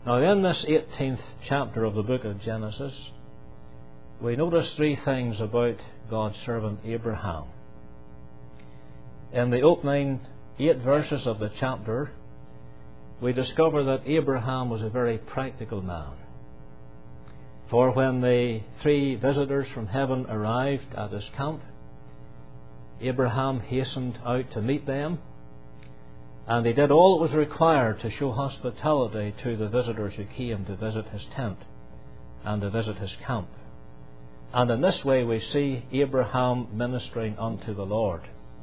Now, in this 18th chapter of the book of Genesis, we notice three things about God's servant Abraham. In the opening 8 verses of the chapter, we discover that Abraham was a very practical man. For when the 3 visitors from heaven arrived at his camp, Abraham hastened out to meet them, and he did all that was required to show hospitality to the visitors who came to visit his tent and to visit his camp. And in this way we see Abraham ministering unto the Lord.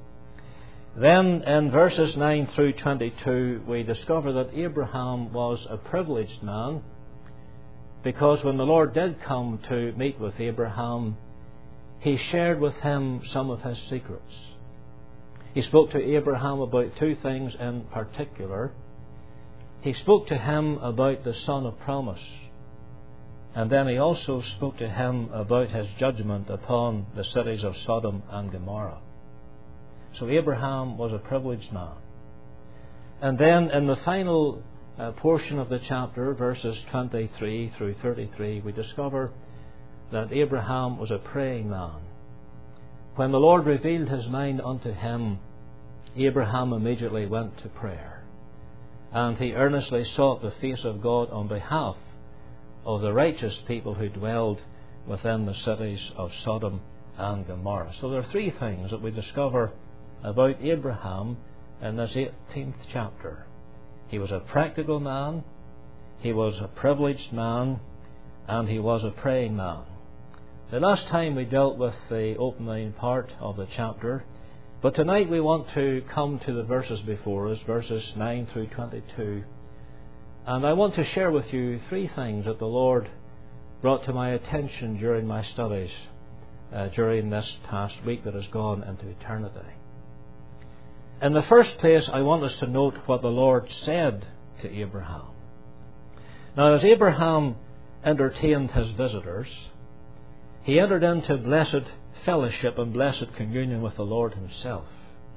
Then in verses 9 through 22 we discover that Abraham was a privileged man, because when the Lord did come to meet with Abraham, he shared with him some of his secrets. He spoke to Abraham about 2 things in particular. He spoke to him about the son of promise, and then he also spoke to him about his judgment upon the cities of Sodom and Gomorrah. So Abraham was a privileged man. And then in the final portion of the chapter, verses 23 through 33, we discover that Abraham was a praying man. When the Lord revealed his mind unto him, Abraham immediately went to prayer, and he earnestly sought the face of God on behalf of the righteous people who dwelled within the cities of Sodom and Gomorrah. So there are 3 things that we discover about Abraham in this 18th chapter. He was a practical man, he was a privileged man, and he was a praying man. The last time we dealt with the opening part of the chapter, but tonight we want to come to the verses before us, verses 9 through 22. And I want to share with you 3 things that the Lord brought to my attention during my studies during this past week that has gone into eternity. In the first place, I want us to note what the Lord said to Abraham. Now, as Abraham entertained his visitors, he entered into blessed fellowship and blessed communion with the Lord himself.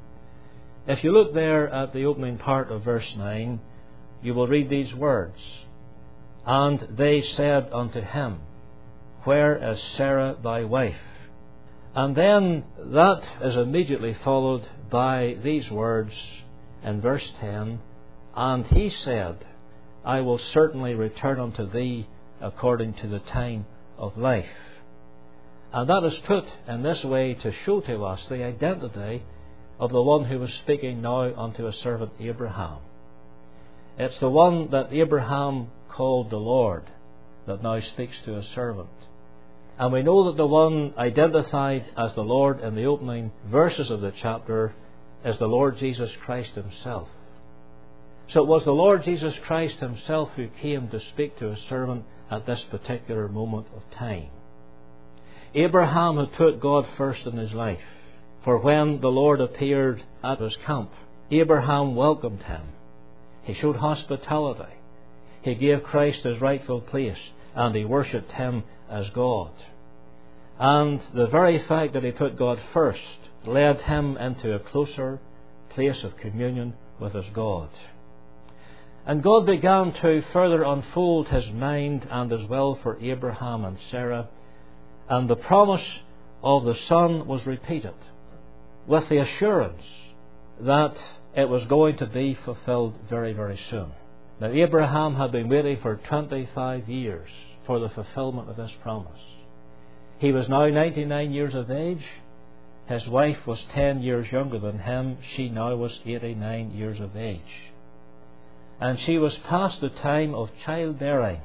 If you look there at the opening part of verse 9, you will read these words: "And they said unto him, Where is Sarah thy wife?" And then that is immediately followed by these words in verse 10, "And he said, I will certainly return unto thee according to the time of life." And that is put in this way to show to us the identity of the one who was speaking now unto his servant Abraham. It's the one that Abraham called the Lord that now speaks to his servant. And we know that the one identified as the Lord in the opening verses of the chapter is the Lord Jesus Christ himself. So it was the Lord Jesus Christ himself who came to speak to his servant at this particular moment of time. Abraham had put God first in his life, for when the Lord appeared at his camp, Abraham welcomed him. He showed hospitality. He gave Christ his rightful place, and he worshipped him as God. And the very fact that he put God first led him into a closer place of communion with his God. And God began to further unfold his mind and his will for Abraham and Sarah, and the promise of the son was repeated with the assurance that it was going to be fulfilled very, very soon. Now, Abraham had been waiting for 25 years for the fulfillment of this promise. He was now 99 years of age. His wife was 10 years younger than him. She now was 89 years of age. And she was past the time of childbearing.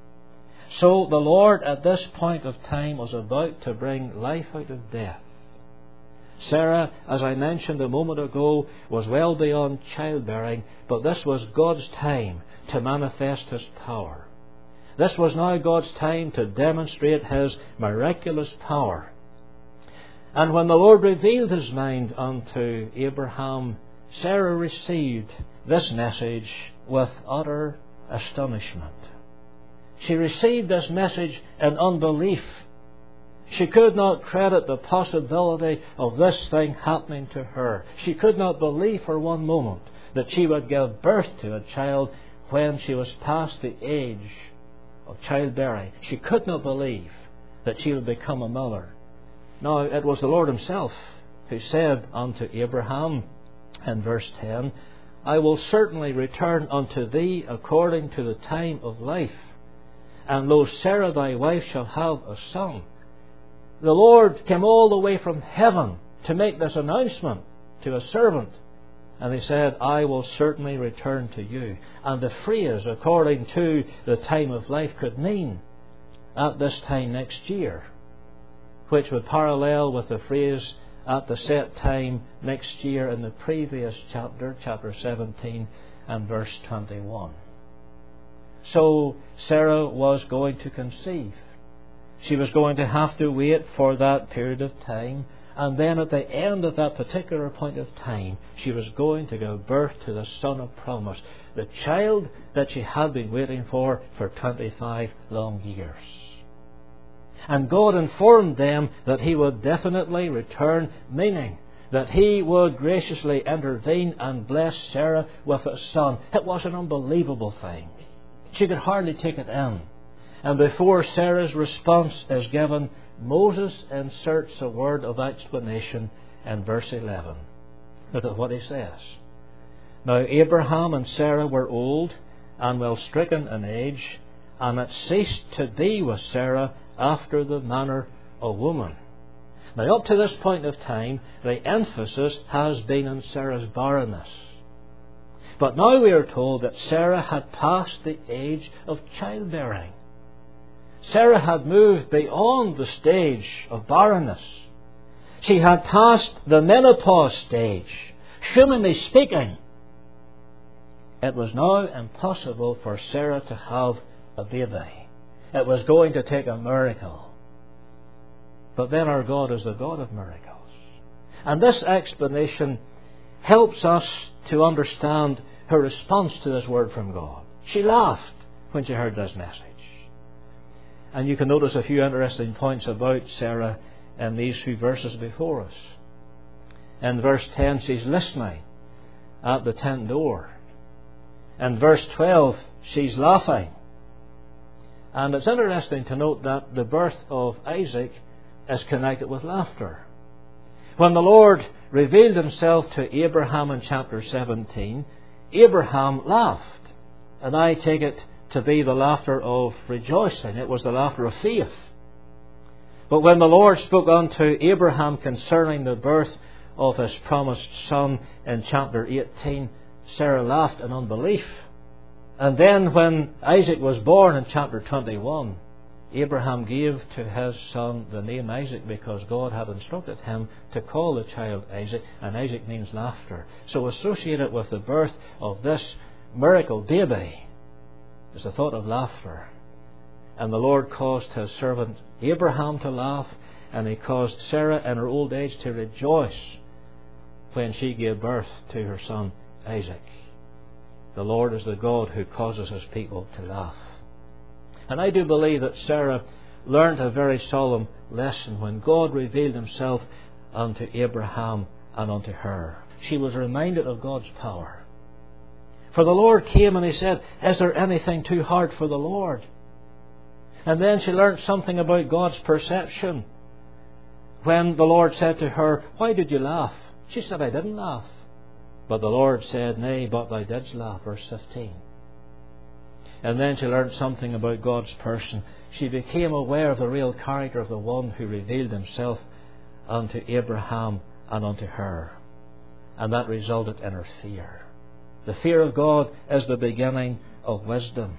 So the Lord at this point of time was about to bring life out of death. Sarah, as I mentioned a moment ago, was well beyond childbearing, but this was God's time to manifest his power. This was now God's time to demonstrate his miraculous power. And when the Lord revealed his mind unto Abraham, Sarah received this message with utter astonishment. She received this message in unbelief. She could not credit the possibility of this thing happening to her. She could not believe for one moment that she would give birth to a child when she was past the age of childbearing, she could not believe that she would become a mother. Now, it was the Lord Himself who said unto Abraham in verse 10, I will certainly return unto thee according to the time of life, and lo, Sarah thy wife shall have a son. The Lord came all the way from heaven to make this announcement to a servant. And He said, I will certainly return to you. And the phrase, according to the time of life, could mean at this time next year, which would parallel with the phrase at the set time next year in the previous chapter, chapter 17 and verse 21. So Sarah was going to conceive. She was going to have to wait for that period of time, and then at the end of that particular point of time, she was going to give birth to the Son of Promise, the child that she had been waiting for 25 long years. And God informed them that He would definitely return, meaning that He would graciously intervene and bless Sarah with a son. It was an unbelievable thing. She could hardly take it in. And before Sarah's response is given, Moses inserts a word of explanation in verse 11. Look at what he says. Now Abraham and Sarah were old and well stricken in age, and it ceased to be with Sarah after the manner of woman. Now up to this point of time, the emphasis has been on Sarah's barrenness. But now we are told that Sarah had passed the age of childbearing. Sarah had moved beyond the stage of barrenness. She had passed the menopause stage. Humanly speaking, it was now impossible for Sarah to have a baby. It was going to take a miracle. But then our God is the God of miracles. And this explanation helps us to understand her response to this word from God. She laughed when she heard this message. And you can notice a few interesting points about Sarah in these few verses before us. In verse 10, she's listening at the tent door. In verse 12, she's laughing. And it's interesting to note that the birth of Isaac is connected with laughter. When the Lord revealed Himself to Abraham in chapter 17, Abraham laughed. And I take it to be the laughter of rejoicing. It was the laughter of faith. But when the Lord spoke unto Abraham concerning the birth of his promised son in chapter 18, Sarah laughed in unbelief. And then when Isaac was born in chapter 21, Abraham gave to his son the name Isaac because God had instructed him to call the child Isaac, and Isaac means laughter. So associated with the birth of this miracle baby is the thought of laughter. And the Lord caused His servant Abraham to laugh, and He caused Sarah in her old age to rejoice when she gave birth to her son Isaac. The Lord is the God who causes His people to laugh. And I do believe that Sarah learned a very solemn lesson when God revealed Himself unto Abraham and unto her. She was reminded of God's power. For the Lord came and He said, is there anything too hard for the Lord? And then she learned something about God's perception. When the Lord said to her, why did you laugh? She said, I didn't laugh. But the Lord said, nay, but thou didst laugh. Verse 15. And then she learned something about God's person. She became aware of the real character of the one who revealed Himself unto Abraham and unto her. And that resulted in her fear. The fear of God is the beginning of wisdom.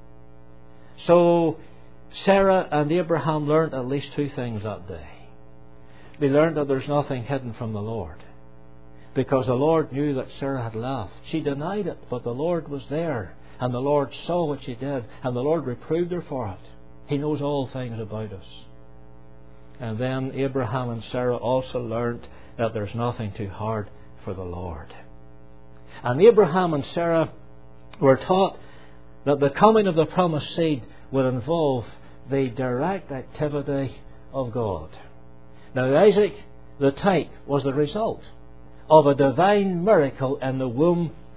So Sarah and Abraham learned at least two things that day. They learned that there's nothing hidden from the Lord, because the Lord knew that Sarah had laughed. She denied it, but the Lord was there, and the Lord saw what she did, and the Lord reproved her for it. He knows all things about us. And then Abraham and Sarah also learned that there's nothing too hard for the Lord. And Abraham and Sarah were taught that the coming of the promised seed would involve the direct activity of God. Now Isaac, the type, was the result of a divine miracle in the womb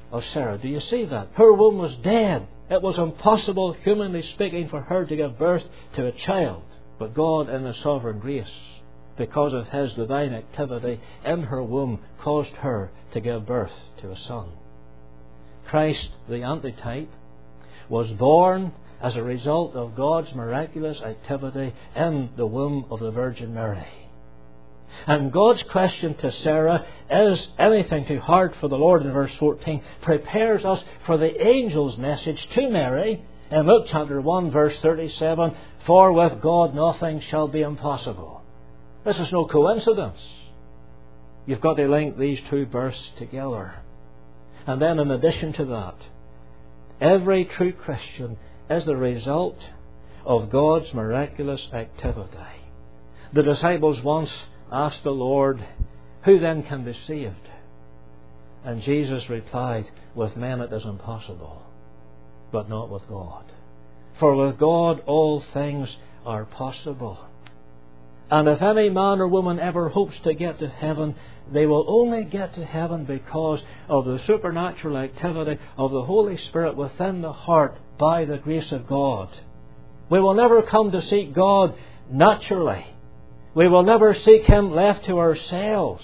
of Sarah. Do you see that? Her womb was dead. It was impossible, humanly speaking, for her to give birth to a child. But God, in His sovereign grace, because of His divine activity in her womb, caused her to give birth to a son. Christ, the antitype, was born as a result of God's miraculous activity in the womb of the Virgin Mary. And God's question to Sarah, is anything too hard for the Lord, in verse 14, prepares us for the angel's message to Mary in Luke chapter 1 verse 37, for with God nothing shall be impossible. This is no coincidence. You've got to link these two births together. And then in addition to that, every true Christian is the result of God's miraculous activity. The disciples once asked the Lord, who then can be saved? And Jesus replied, with men it is impossible, but not with God. For with God all things are possible. And if any man or woman ever hopes to get to heaven, they will only get to heaven because of the supernatural activity of the Holy Spirit within the heart by the grace of God. We will never come to seek God naturally. We will never seek Him left to ourselves.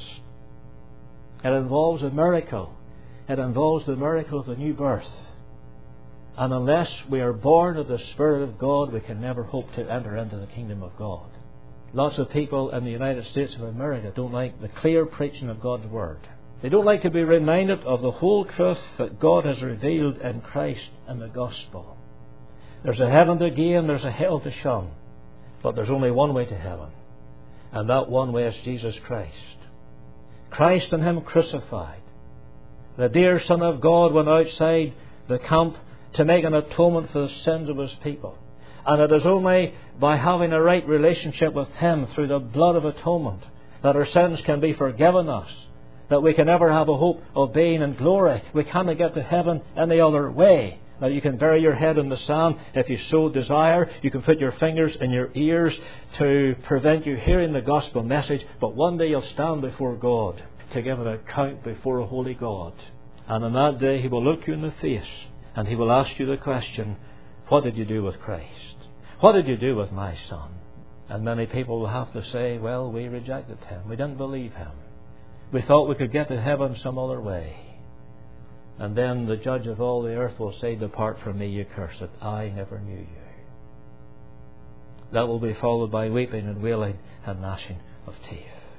It involves a miracle. It involves the miracle of the new birth. And unless we are born of the Spirit of God, we can never hope to enter into the kingdom of God. Lots of people in the United States of America don't like the clear preaching of God's Word. They don't like to be reminded of the whole truth that God has revealed in Christ and the Gospel. There's a heaven to gain, there's a hell to shun. But there's only one way to heaven. And that one way is Jesus Christ. Christ and Him crucified. The dear Son of God went outside the camp to make an atonement for the sins of His people. And it is only by having a right relationship with Him through the blood of atonement that our sins can be forgiven us, that we can ever have a hope of being in glory. We cannot get to heaven any other way. Now you can bury your head in the sand if you so desire. You can put your fingers in your ears to prevent you hearing the gospel message. But one day you'll stand before God to give an account before a holy God. And on that day He will look you in the face and He will ask you the question, what did you do with Christ? What did you do with my Son? And many people will have to say, well, we rejected Him. We didn't believe Him. We thought we could get to heaven some other way. And then the judge of all the earth will say, depart from me, you cursed, I never knew you. That will be followed by weeping and wailing and gnashing of teeth.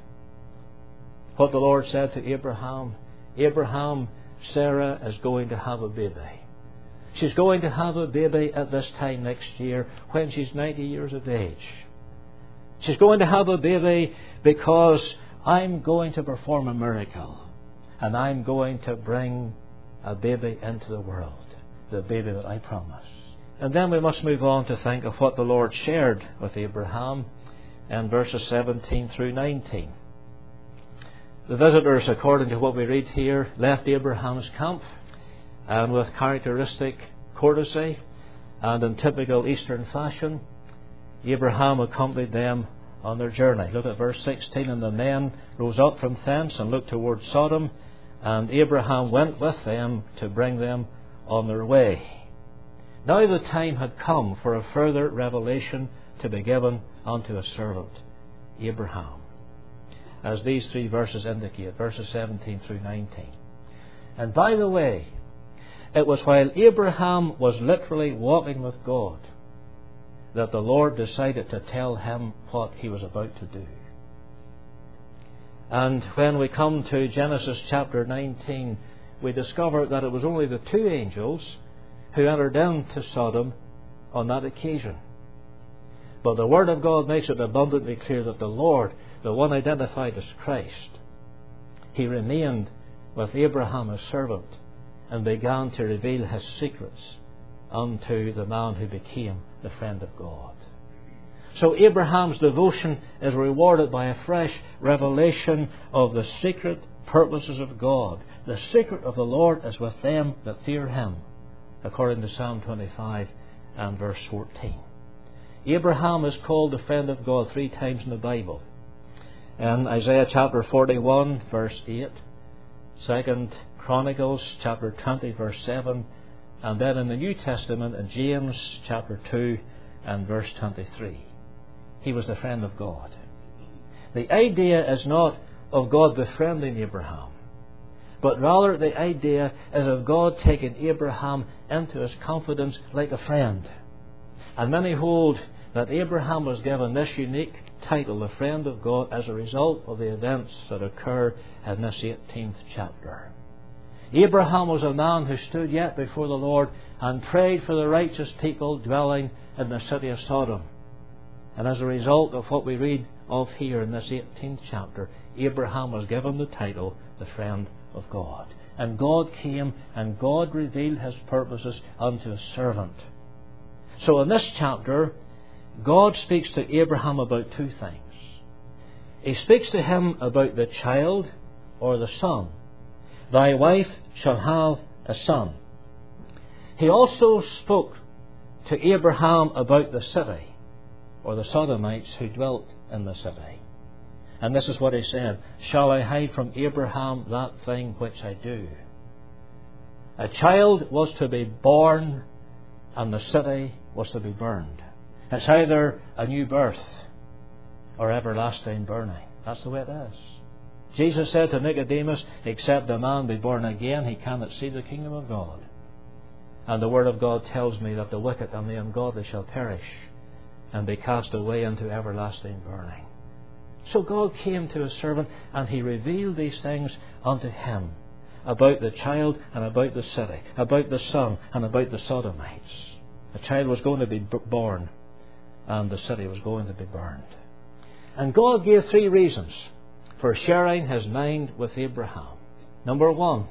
What the Lord said to Abraham, Abraham, Sarah is going to have a baby. She's going to have a baby at this time next year when she's 90 years of age. She's going to have a baby because I'm going to perform a miracle. And I'm going to bring a baby into the world. The baby that I promised. And then we must move on to think of what the Lord shared with Abraham in verses 17 through 19. The visitors, according to what we read here, left Abraham's camp, and with characteristic courtesy and in typical Eastern fashion, Abraham accompanied them on their journey. Look at verse 16. And the men rose up from thence and looked toward Sodom, and Abraham went with them to bring them on their way. Now the time had come for a further revelation to be given unto a servant, Abraham, as these three verses indicate, verses 17 through 19. And by the way, it was while Abraham was literally walking with God that the Lord decided to tell him what He was about to do. And when we come to Genesis chapter 19, we discover that it was only the two angels who entered into Sodom on that occasion. But the Word of God makes it abundantly clear that the Lord, the one identified as Christ, He remained with Abraham as servant and began to reveal His secrets unto the man who became the friend of God. So Abraham's devotion is rewarded by a fresh revelation of the secret purposes of God. The secret of the Lord is with them that fear Him, according to Psalm 25 and verse 14. Abraham is called the friend of God 3 times in the Bible. In Isaiah chapter 41 verse 8, 2 Chronicles chapter 20 verse 7, and then in the New Testament in James chapter 2 and verse 23. He was the friend of God. The idea is not of God befriending Abraham, but rather the idea is of God taking Abraham into His confidence like a friend. And many hold that Abraham was given this unique title, the friend of God, as a result of the events that occurred in this 18th chapter. Abraham was a man who stood yet before the Lord and prayed for the righteous people dwelling in the city of Sodom. And as a result of what we read of here in this 18th chapter, Abraham was given the title, the friend of God. And God came and God revealed His purposes unto His servant. So in this chapter, God speaks to Abraham about two things. He speaks to him about the child or the son. Thy wife shall have a son. He also spoke to Abraham about the city, or the Sodomites who dwelt in the city. And this is what he said: Shall I hide from Abraham that thing which I do? A child was to be born, and the city was to be burned. It's either a new birth or everlasting burning. That's the way it is. Jesus said to Nicodemus, except a man be born again, he cannot see the kingdom of God. And the Word of God tells me that the wicked and the ungodly shall perish and be cast away into everlasting burning. So God came to His servant and He revealed these things unto him, about the child and about the city, about the son and about the Sodomites. A child was going to be born and the city was going to be burned. And God gave three reasons for sharing His mind with Abraham. Number one,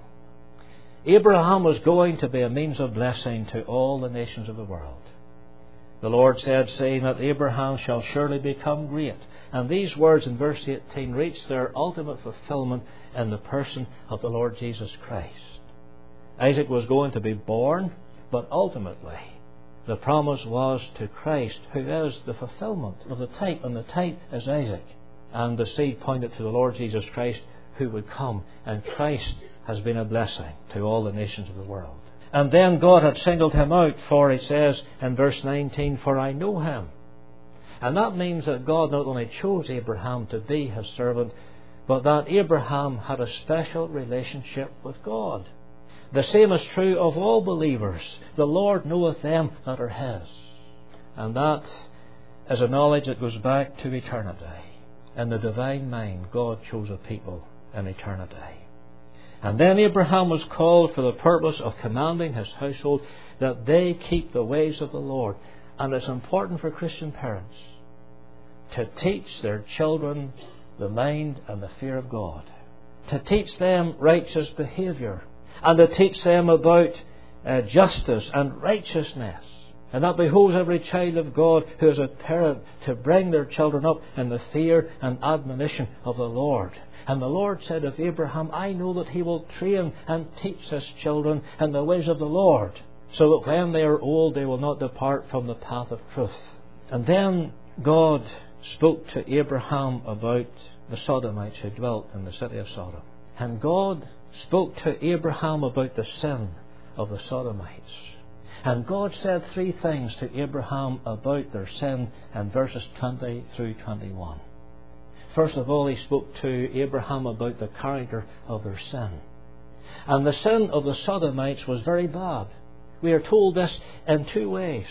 Abraham was going to be a means of blessing to all the nations of the world. The Lord said, saying that Abraham shall surely become great. And these words in verse 18 reach their ultimate fulfillment in the person of the Lord Jesus Christ. Isaac was going to be born, but ultimately the promise was to Christ, who is the fulfillment of the type, and the type is Isaac. And the seed pointed to the Lord Jesus Christ, who would come, and Christ has been a blessing to all the nations of the world. And then God had singled him out, for He says in verse 19, For I know him. And that means that God not only chose Abraham to be His servant, but that Abraham had a special relationship with God. The same is true of all believers. The Lord knoweth them that are His. And that is a knowledge that goes back to eternity. In the divine mind, God chose a people in eternity. And then Abraham was called for the purpose of commanding his household that they keep the ways of the Lord. And it's important for Christian parents to teach their children the mind and the fear of God, to teach them righteous behaviour, and to teach them about justice and righteousness. And that behoves every child of God who is a parent to bring their children up in the fear and admonition of the Lord. And the Lord said of Abraham, I know that he will train and teach his children in the ways of the Lord, so that when they are old they will not depart from the path of truth. And then God spoke to Abraham about the Sodomites who dwelt in the city of Sodom. And God spoke to Abraham about the sin of the Sodomites. And God said three things to Abraham about their sin in verses 20 through 21. First of all, He spoke to Abraham about the character of their sin. And the sin of the Sodomites was very bad. We are told this in two ways.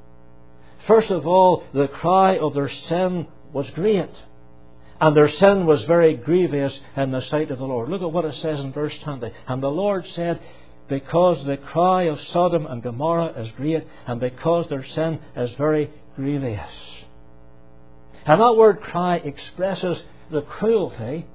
First of all, the cry of their sin was great. And their sin was very grievous in the sight of the Lord. Look at what it says in verse 20. And the Lord said, because the cry of Sodom and Gomorrah is great, and because their sin is very grievous. And that word cry expresses the cruelty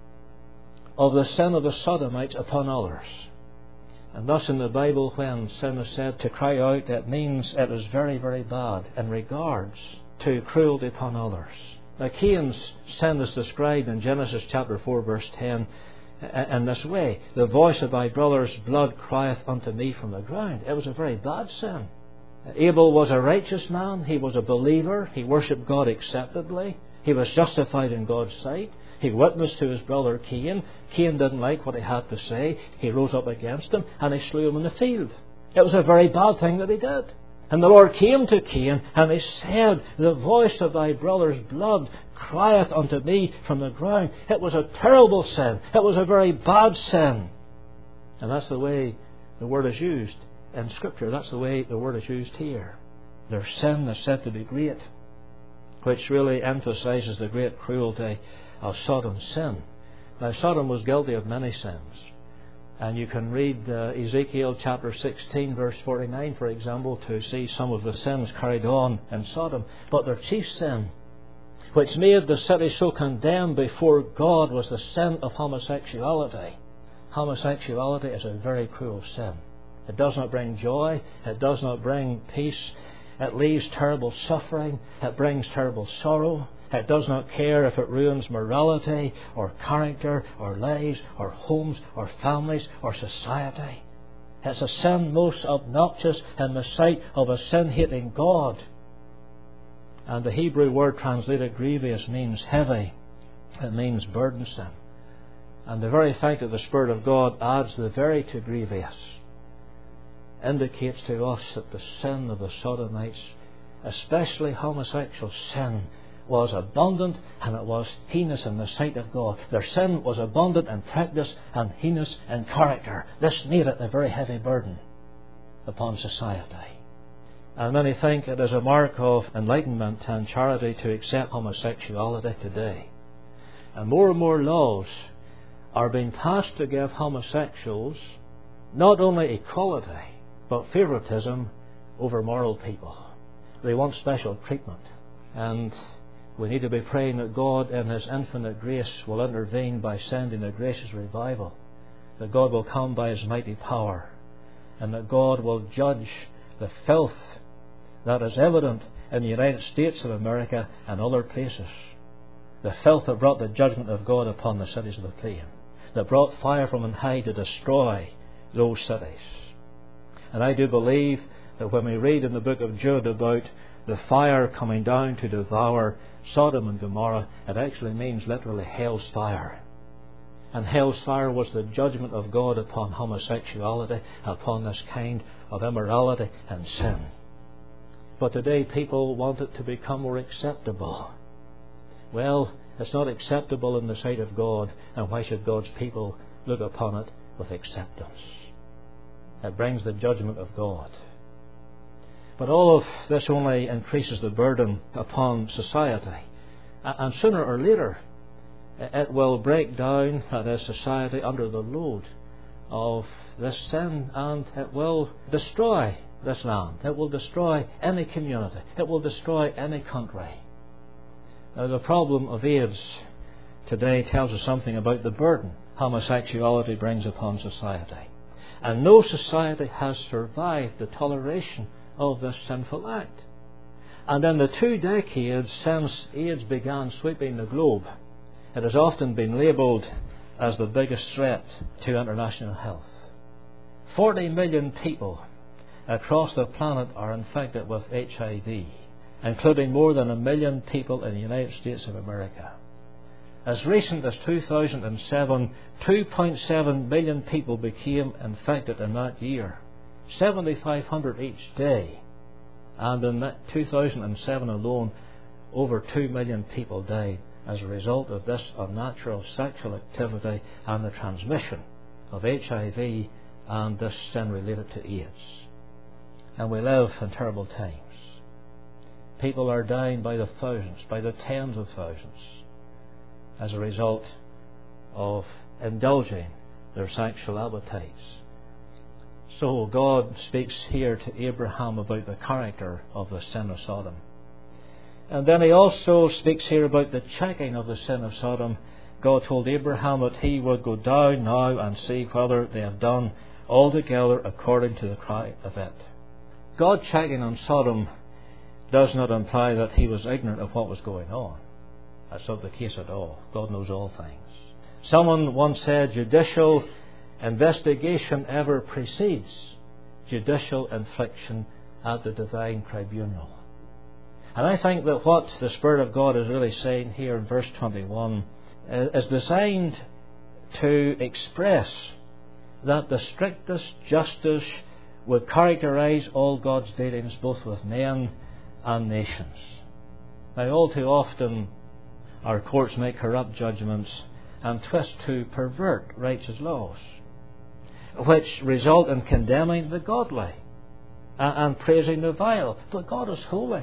of the sin of the Sodomites upon others. And thus in the Bible, when sin is said to cry out, it means it is very, very bad in regards to cruelty upon others. Now Cain's sin is described in Genesis chapter 4 verse 10 in this way. The voice of thy brother's blood crieth unto me from the ground. It was a very bad sin. Abel was a righteous man. He was a believer. He worshipped God acceptably. He was justified in God's sight. He witnessed to his brother Cain. Cain didn't like what he had to say. He rose up against him and he slew him in the field. It was a very bad thing that he did. And the Lord came to Cain and he said, "The voice of thy brother's blood crieth unto me from the ground." It was a terrible sin. It was a very bad sin. And that's the way the word is used in Scripture. That's the way the word is used here. Their sin is said to be great, which really emphasizes the great cruelty of Sodom's sin. Now, Sodom was guilty of many sins. And you can read Ezekiel chapter 16 verse 49, for example, to see some of the sins carried on in Sodom. But their chief sin, which made the city so condemned before God, was the sin of homosexuality. Homosexuality is a very cruel sin. It does not bring joy. It does not bring peace. It leaves terrible suffering. It brings terrible sorrow. It does not care if it ruins morality or character or lives or homes or families or society. It's a sin most obnoxious in the sight of a sin-hating God. And the Hebrew word translated grievous means heavy. It means burdensome. And the very fact that the Spirit of God adds the very to grievous indicates to us that the sin of the Sodomites, especially homosexual sin, was abundant and it was heinous in the sight of God. Their sin was abundant in practice and heinous in character. This made it a very heavy burden upon society. And many think it is a mark of enlightenment and charity to accept homosexuality today. And more laws are being passed to give homosexuals not only equality, but favoritism over moral people. They want special treatment. And we need to be praying that God in His infinite grace will intervene by sending a gracious revival, that God will come by His mighty power, and that God will judge the filth that is evident in the United States of America and other places. The filth that brought the judgment of God upon the cities of the plain, that brought fire from on high to destroy those cities. And I do believe that when we read in the book of Jude about the fire coming down to devour Sodom and Gomorrah, it actually means literally hell's fire. And hell's fire was the judgment of God upon homosexuality, upon this kind of immorality and sin. But today people want it to become more acceptable. Well, it's not acceptable in the sight of God, and why should God's people look upon it with acceptance? It brings the judgment of God. But all of this only increases the burden upon society. And sooner or later, it will break down, that is, society, under the load of this sin, and it will destroy this land. It will destroy any community. It will destroy any country. Now, the problem of AIDS today tells us something about the burden homosexuality brings upon society. And no society has survived the toleration of this sinful act. And in the 2 decades since AIDS began sweeping the globe, it has often been labelled as the biggest threat to international health. 40 million people across the planet are infected with HIV, including more than 1 million people in the United States of America. As recent as 2007, 2.7 million people became infected in that year, 7,500 each day. And in 2007 alone, over 2 million people died as a result of this unnatural sexual activity and the transmission of HIV and this sin related to AIDS. And we live in terrible times. People are dying by the thousands, by the tens of thousands, as a result of indulging their sexual appetites. So God speaks here to Abraham about the character of the sin of Sodom. And then He also speaks here about the checking of the sin of Sodom. God told Abraham that He would go down now and see whether they have done altogether according to the cry of it. God checking on Sodom does not imply that He was ignorant of what was going on. That's not the case at all. God knows all things. Someone once said, judicial investigation ever precedes judicial infliction at the divine tribunal. And I think that what the Spirit of God is really saying here in verse 21 is designed to express that the strictest justice would characterize all God's dealings both with men and nations. Now, all too often our courts make corrupt judgments and twist to pervert righteous laws, which result in condemning the godly and praising the vile. But God is holy,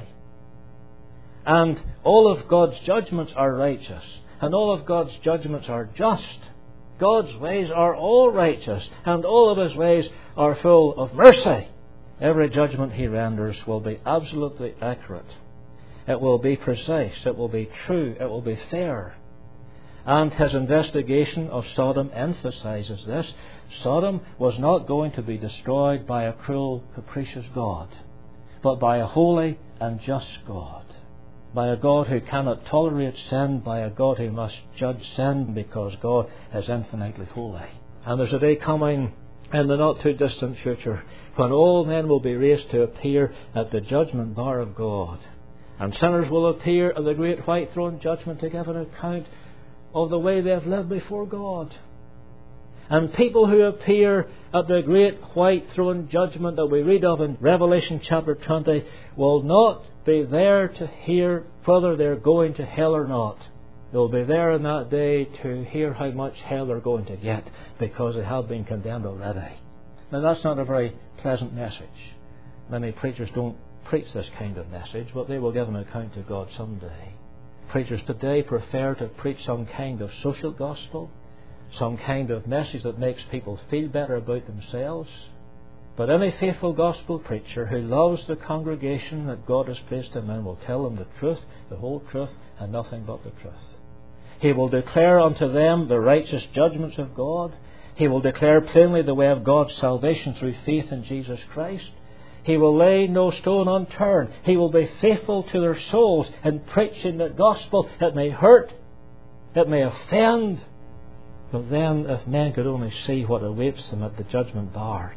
and all of God's judgments are righteous, and all of God's judgments are just. God's ways are all righteous, and all of His ways are full of mercy. Every judgment He renders will be absolutely accurate. It will be precise, it will be true, it will be fair. And His investigation of Sodom emphasizes this. Sodom was not going to be destroyed by a cruel, capricious God, but by a holy and just God. By a God who cannot tolerate sin, by a God who must judge sin, because God is infinitely holy. And there's a day coming in the not too distant future when all men will be raised to appear at the judgment bar of God. And sinners will appear at the great white throne judgment to give an account of the way they have lived before God. And people who appear at the great white throne judgment that we read of in Revelation chapter 20 will not be there to hear whether they're going to hell or not. They'll be there in that day to hear how much hell they're going to get, because they have been condemned already. Now, that's not a very pleasant message. Many preachers don't preach this kind of message, but they will give an account to God someday. Preachers today prefer to preach some kind of social gospel, some kind of message that makes people feel better about themselves. But any faithful gospel preacher who loves the congregation that God has placed him in will tell them the truth, the whole truth, and nothing but the truth. He will declare unto them the righteous judgments of God. He will declare plainly the way of God's salvation through faith in Jesus Christ. He will lay no stone unturned. He will be faithful to their souls in preaching the gospel. It may hurt, it may offend, but then if men could only see what awaits them at the judgment bar,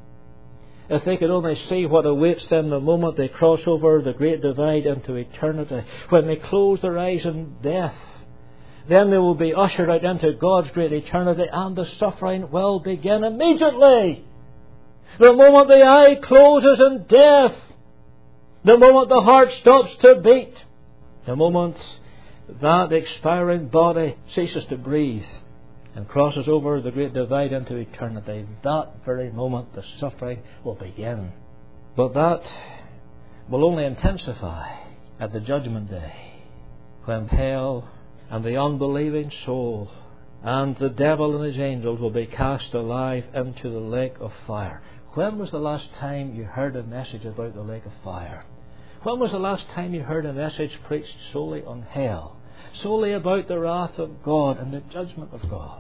if they could only see what awaits them the moment they cross over the great divide into eternity, when they close their eyes in death, then they will be ushered out into God's great eternity, and the suffering will begin immediately. The moment the eye closes in death, the moment the heart stops to beat, the moment that expiring body ceases to breathe and crosses over the great divide into eternity, that very moment the suffering will begin. But that will only intensify at the judgment day, when hell and the unbelieving soul and the devil and his angels will be cast alive into the lake of fire. When was the last time you heard a message about the lake of fire? When was the last time you heard a message preached solely on hell, solely about the wrath of God and the judgment of God?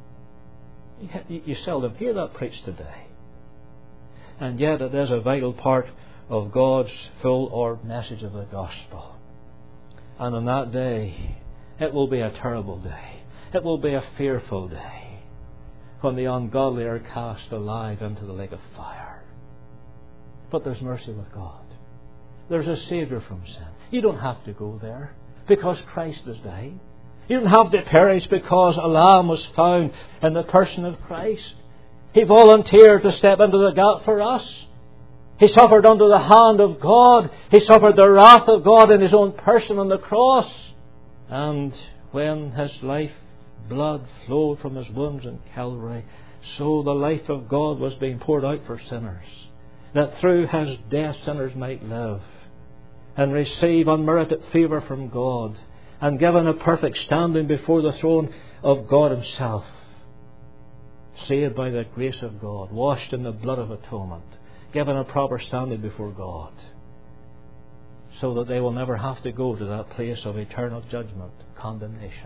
You seldom hear that preached today. And yet it is a vital part of God's full-orbed message of the gospel. And on that day, it will be a terrible day. It will be a fearful day, when the ungodly are cast alive into the lake of fire. But there's mercy with God. There's a Saviour from sin. You don't have to go there because Christ has died. You don't have to perish because a lamb was found in the person of Christ. He volunteered to step into the gap for us. He suffered under the hand of God. He suffered the wrath of God in His own person on the cross. And when His life blood flowed from His wounds in Calvary, so the life of God was being poured out for sinners, that through His death sinners might live and receive unmerited favour from God, and given a perfect standing before the throne of God Himself, saved by the grace of God, washed in the blood of atonement, given a proper standing before God, so that they will never have to go to that place of eternal judgment, condemnation,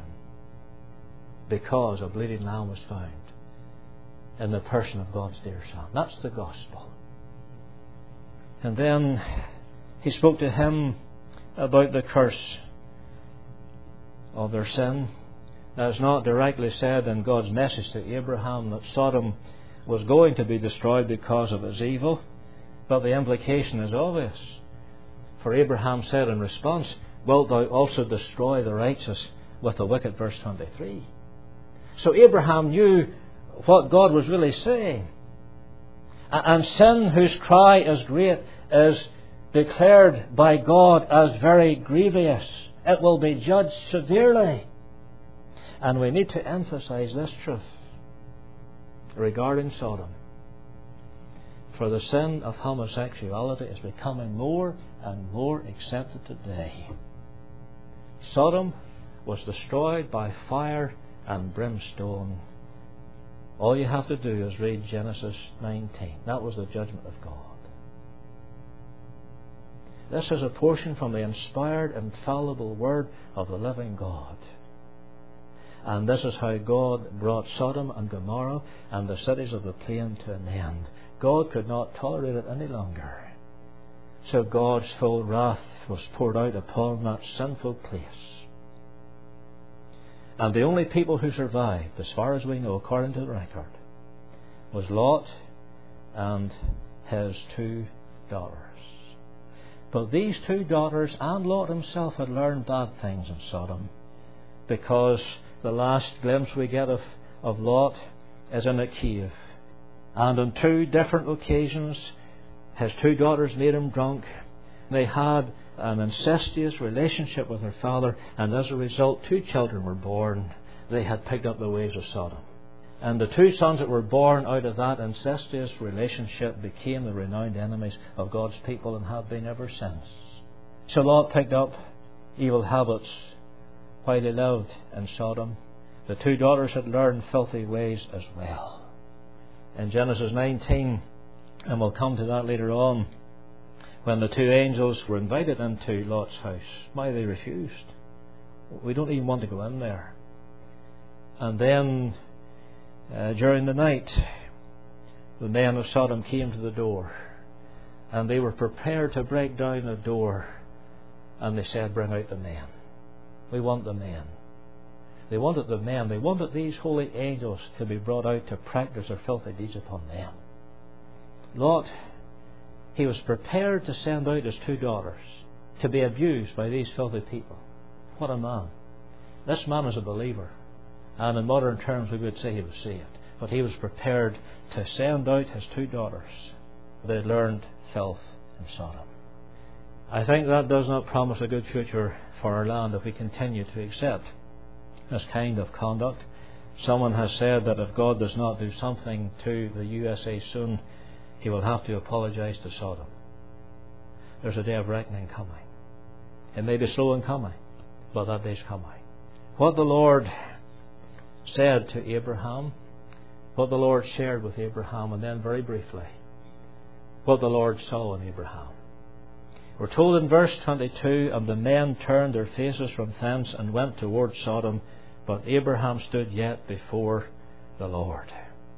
because a bleeding lamb was found in the person of God's dear Son. That's the gospel. And then He spoke to him about the curse of their sin. Now, it's not directly said in God's message to Abraham that Sodom was going to be destroyed because of its evil, but the implication is obvious. For Abraham said in response, "Wilt thou also destroy the righteous with the wicked, verse 23. So Abraham knew what God was really saying. And sin, whose cry is great, is declared by God as very grievous. It will be judged severely. And we need to emphasize this truth regarding Sodom. For the sin of homosexuality is becoming more and more accepted today. Sodom was destroyed by fire and brimstone. All you have to do is read Genesis 19. That was the judgment of God. This is a portion from the inspired, infallible Word of the living God. And this is how God brought Sodom and Gomorrah and the cities of the plain to an end. God could not tolerate it any longer. So God's full wrath was poured out upon that sinful place. And the only people who survived, as far as we know, according to the record, was Lot and his 2 daughters. But these 2 daughters and Lot himself had learned bad things in Sodom, because the last glimpse we get of Lot is in a cave. And on 2 different occasions, his 2 daughters made him drunk. They had an incestuous relationship with their father, and as a result 2 children were born. They had picked up the ways of Sodom. And the 2 sons that were born out of that incestuous relationship became the renowned enemies of God's people and have been ever since. So Lot picked up evil habits while he lived in Sodom. The 2 daughters had learned filthy ways as well. In Genesis 19, and we'll come to that later on, when the 2 angels were invited into Lot's house, why they refused. We don't even want to go in there. And then during the night, the men of Sodom came to the door, and they were prepared to break down the door, and they said, "Bring out the men. We want the men." They wanted the men. They wanted these holy angels to be brought out to practice their filthy deeds upon them. Lot, he was prepared to send out his 2 daughters to be abused by these filthy people. What a man. This man is a believer. And in modern terms we would say he was saved. But he was prepared to send out his 2 daughters. They learned filth in Sodom. I think that does not promise a good future for our land if we continue to accept this kind of conduct. Someone has said that if God does not do something to the USA soon, He will have to apologize to Sodom. There's a day of reckoning coming. It may be slow in coming, but that day's coming. What the Lord said to Abraham, what the Lord shared with Abraham, and then very briefly, what the Lord saw in Abraham. We're told in verse 22, "And the men turned their faces from thence and went towards Sodom, but Abraham stood yet before the Lord."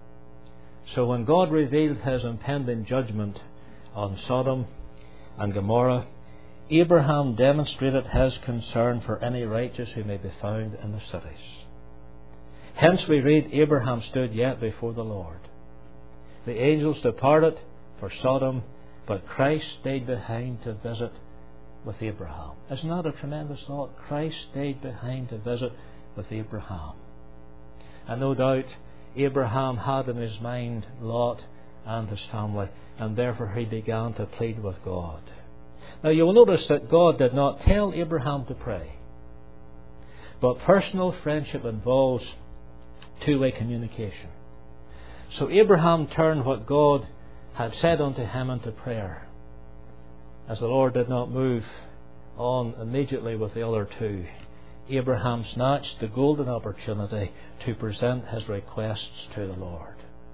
So when God revealed His impending judgment on Sodom and Gomorrah, Abraham demonstrated his concern for any righteous who may be found in the cities. Hence we read, Abraham stood yet before the Lord. The angels departed for Sodom, but Christ stayed behind to visit with Abraham. Isn't that a tremendous thought? Christ stayed behind to visit with Abraham. And no doubt Abraham had in his mind Lot and his family, and therefore he began to plead with God. Now you will notice that God did not tell Abraham to pray. But personal friendship involves two-way communication. So Abraham turned what God had said unto him into prayer. As the Lord did not move on immediately with the other 2, Abraham snatched the golden opportunity to present his requests to the Lord.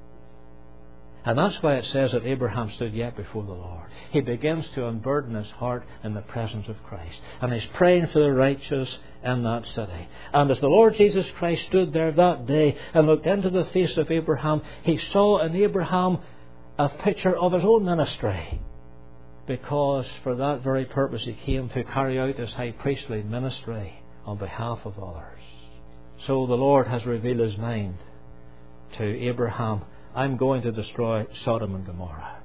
And that's why it says that Abraham stood yet before the Lord. He begins to unburden his heart in the presence of Christ. And he's praying for the righteous in that city. And as the Lord Jesus Christ stood there that day and looked into the face of Abraham, he saw in Abraham a picture of his own ministry. Because for that very purpose he came to carry out his high priestly ministry on behalf of others. So the Lord has revealed His mind to Abraham. I'm going to destroy Sodom and Gomorrah.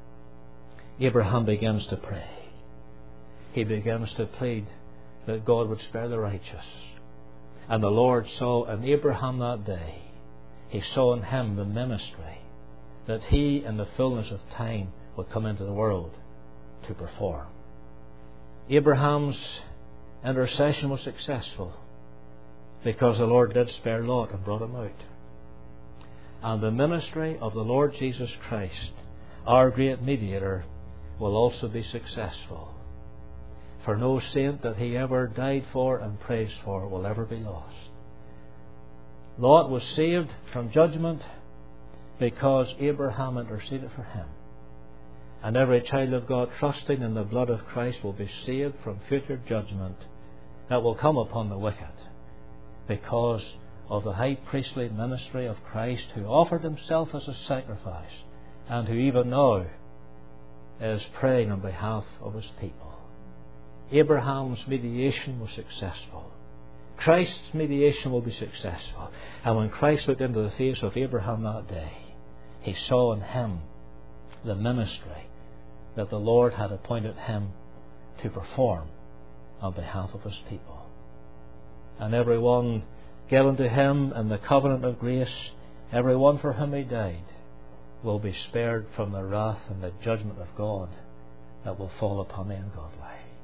Abraham begins to pray. He begins to plead that God would spare the righteous. And the Lord saw in Abraham that day, He saw in him the ministry that he in the fullness of time would come into the world to perform. Abraham's intercession was successful because the Lord did spare Lot and brought him out. And the ministry of the Lord Jesus Christ, our great mediator, will also be successful. For no saint that He ever died for and prays for will ever be lost. Lot was saved from judgment because Abraham interceded for him. And every child of God trusting in the blood of Christ will be saved from future judgment that will come upon the wicked, because of the high priestly ministry of Christ, who offered Himself as a sacrifice and who even now is praying on behalf of His people. Abraham's mediation was successful. Christ's mediation will be successful. And when Christ looked into the face of Abraham that day, He saw in him the ministry that the Lord had appointed him to perform on behalf of His people. And every one given to Him in the covenant of grace, every one for whom He died, will be spared from the wrath and the judgment of God that will fall upon the ungodly.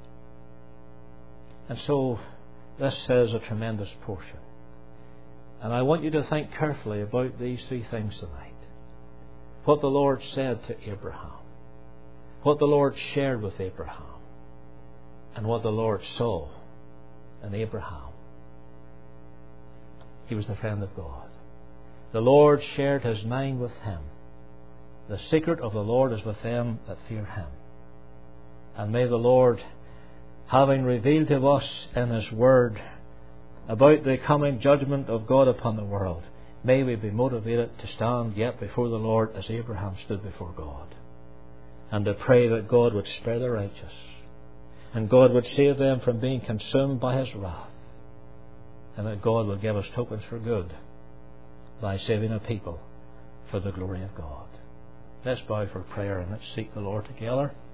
And so this is a tremendous portion. And I want you to think carefully about these three things tonight. What the Lord said to Abraham, what the Lord shared with Abraham, and what the Lord saw in Abraham. He was the friend of God. The Lord shared His mind with him. The secret of the Lord is with them that fear Him. And may the Lord, having revealed to us in His Word about the coming judgment of God upon the world, may we be motivated to stand yet before the Lord as Abraham stood before God, and to pray that God would spare the righteous, and God would save them from being consumed by His wrath, and that God will give us tokens for good by saving a people for the glory of God. Let's bow for prayer and let's seek the Lord together.